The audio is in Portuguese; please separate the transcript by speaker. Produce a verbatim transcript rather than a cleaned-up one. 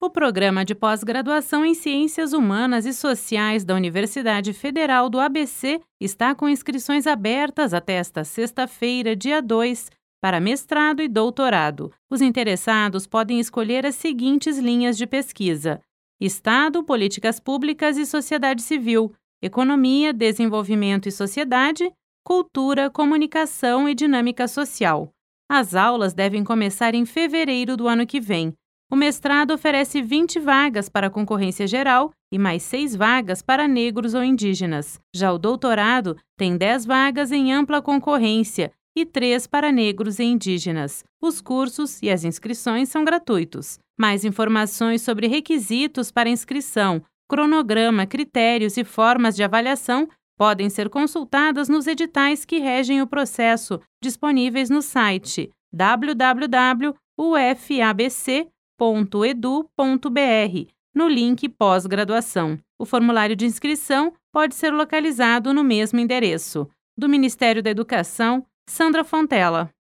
Speaker 1: O programa de pós-graduação em Ciências Humanas e Sociais da Universidade Federal do A B C está com inscrições abertas até esta sexta-feira, dia dois, para mestrado e doutorado. Os interessados podem escolher as seguintes linhas de pesquisa: Estado, Políticas Públicas e Sociedade Civil, Economia, Desenvolvimento e Sociedade, Cultura, Comunicação e Dinâmica Social. As aulas devem começar em fevereiro do ano que vem. O mestrado oferece vinte vagas para concorrência geral e mais seis vagas para negros ou indígenas. Já o doutorado tem dez vagas em ampla concorrência e três para negros e indígenas. Os cursos e as inscrições são gratuitos. Mais informações sobre requisitos para inscrição, cronograma, critérios e formas de avaliação podem ser consultadas nos editais que regem o processo, disponíveis no site w w w ponto u f a b c ponto e d u ponto b r, no link pós-graduação. O formulário de inscrição pode ser localizado no mesmo endereço. Do Ministério da Educação, Sandra Fontela.